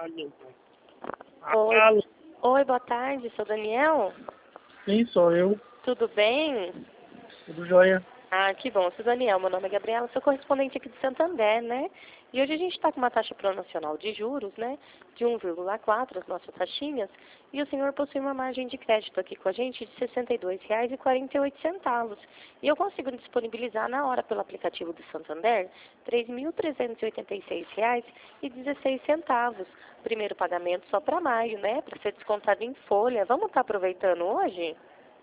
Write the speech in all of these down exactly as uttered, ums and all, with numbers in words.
Oi. Alô? Oi, boa tarde, sou Daniel. Sim, sou eu. Tudo bem? Tudo jóia? Ah, que bom, sou Daniel. Meu nome é Gabriela, sou correspondente aqui de Santander, né? E hoje a gente está com uma taxa promocional de juros, né? De um vírgula quatro, as nossas taxinhas. E o senhor possui uma margem de crédito aqui com a gente de sessenta e dois reais e quarenta e oito centavos. E eu consigo disponibilizar na hora pelo aplicativo do Santander três mil trezentos e oitenta e seis reais e dezesseis centavos. Primeiro pagamento só para maio, né? Para ser descontado em folha. Vamos estar aproveitando hoje?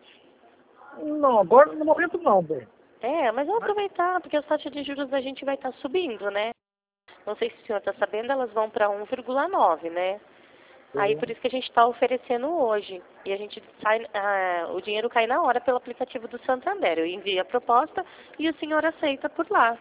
Não, agora no momento não, bem. É, mas vamos aproveitar, porque as taxas de juros da gente vai estar subindo, né? Não sei se o senhor está sabendo, elas vão para um vírgula nove, né? Aí por isso que a gente está oferecendo hoje. E a gente sai, ah, o dinheiro cai na hora pelo aplicativo do Santander. Eu envio a proposta e o senhor aceita por lá.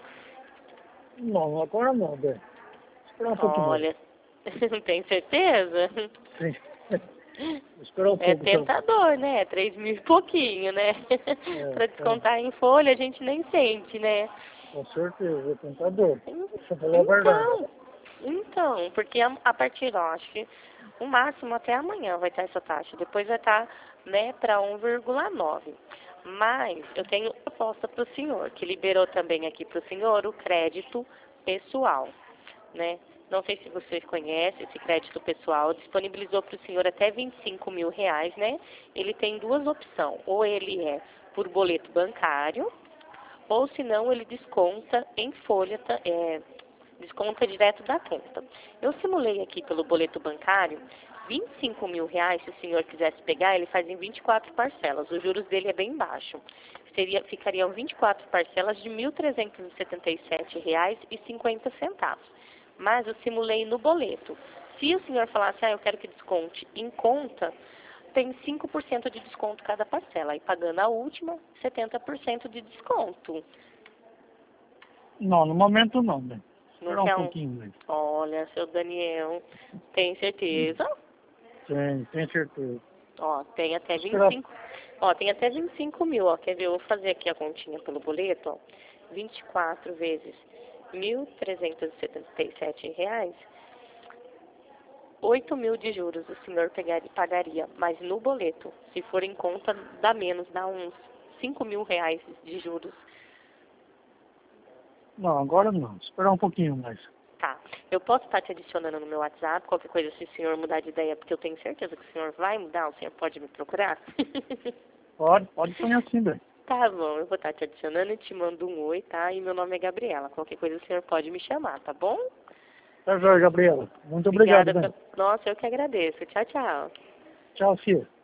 Não, agora não, bem. Esperar um pouquinho mais. Olha, não tem certeza? Sim. Esperar um É pouco, então. tentador, né? Três mil e pouquinho, né? É, Para é, descontar em folha, a gente nem sente, né? com certeza, é tentador. Você falou a verdade. Então, então, porque a, a partir, ó, acho que o máximo até amanhã vai estar essa taxa. Depois vai estar, né, para um vírgula nove. Mas eu tenho proposta para o senhor, que liberou também aqui para o senhor o crédito pessoal, né? Não sei se você conhece esse crédito pessoal, disponibilizou para o senhor até vinte e cinco mil reais, né? Ele tem duas opções, ou ele é por boleto bancário, ou se não ele desconta em folha, ta- é, desconta direto da conta. Eu simulei aqui pelo boleto bancário, vinte e cinco mil reais, se o senhor quisesse pegar, ele faz em vinte e quatro parcelas. Os juros dele é bem baixo. Seria, ficariam vinte e quatro parcelas de mil trezentos e setenta e sete reais e cinquenta centavos. Mas eu simulei no boleto. Se o senhor falasse, ah, eu quero que desconte em conta, tem cinco por cento de desconto cada parcela. E pagando a última, setenta por cento de desconto. Não, no momento não, bem. Não Esperar um quer um... pouquinho, bem. Olha, seu Daniel, tem certeza? Sim, tenho certeza. Ó, tem até vinte e Esperar. cinco. Ó, tem até vinte e cinco mil, ó. Quer ver? Eu vou fazer aqui a continha pelo boleto, ó. vinte e quatro vezes mil trezentos e setenta e sete reais. oito mil de juros o senhor pegaria, pagaria, mas no boleto, se for em conta, dá menos, dá uns cinco mil reais de juros. Não, agora não. Esperar um pouquinho mais. Tá. Eu posso estar te adicionando no meu WhatsApp, qualquer coisa, se o senhor mudar de ideia, porque eu tenho certeza que o senhor vai mudar, o senhor pode me procurar? Pode, pode sonhar assim, bem. Tá bom, eu vou estar te adicionando e te mando um oi, tá? E meu nome é Gabriela. Qualquer coisa o senhor pode me chamar, tá bom? Tá jóia, Gabriela. Muito obrigado, Obrigada. bem. Pe... Nossa, eu que agradeço. Tchau, tchau. Tchau, filha.